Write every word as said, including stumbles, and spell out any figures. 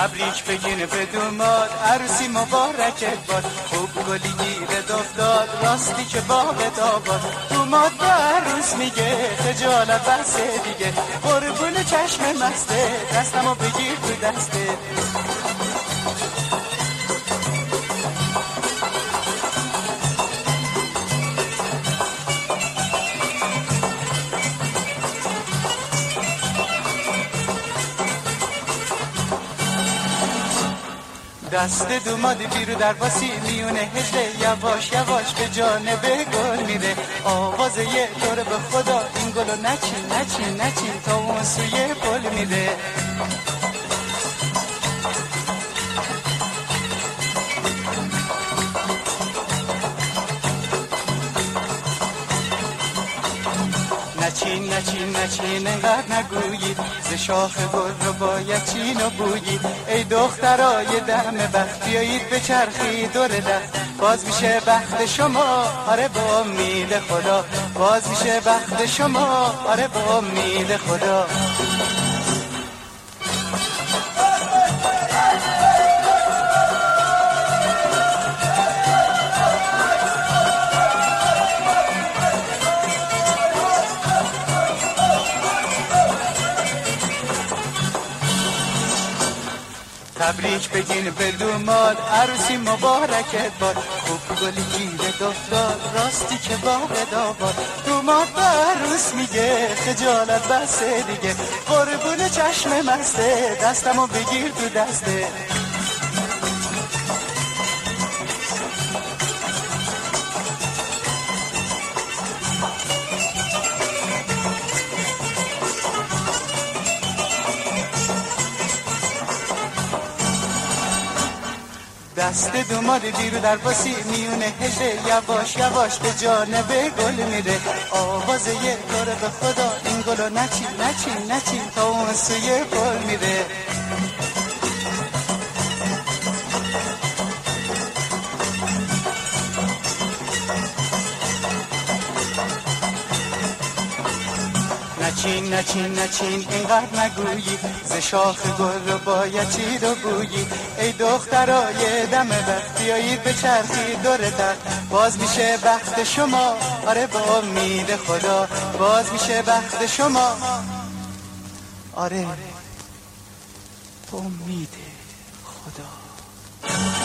تبریک بگین به دوماد عروسی مبارکت باد، خوب گلی گیرت افتاد راستی که باغت آباد. دوماد به عروس میگه خجالت بسه دیگه، قربون چشم مسته دستمو بگیر تو دسته. دست دوماد بیرو در واسی میونه هجله یواش یواش به جانب گل میره. آواز یه دور به خدا این گلو نچین نچین نچین تا اون سوی پل میره. نچین نچین نچین انقدر نگویید، ز شاخ گل رو باید چین و بویید. ای دخترای دم بخت بیایید به چرخی دور دست، باز میشه بخت شما آره با امید خدا، باز میشه بخت شما آره با امید خدا. تبریک بگین به دوماد عروسی مبارکت باد، خوب گلی گیرت افتاد راستی که باغت آباد. دوماد به عروس میگه خجالت بسه دیگه، قربون چشم مسته دستمو بگیر تو دسته. دست دوماد بیرو در واسی میونه هجله یواش یواش به جانب گل میره. آواز یه داره به خدا این گلو نچین نچین نچین تا اون سوی پل میره. نچین نچین نچین اینقدر نگویی، ز شاخ گل رو باید چید و بویی. ای دخترای دم بخت بیایید به چرخی دور دست، باز میشه بخت شما آره با امید خدا، باز میشه بخت شما آره با امید خدا.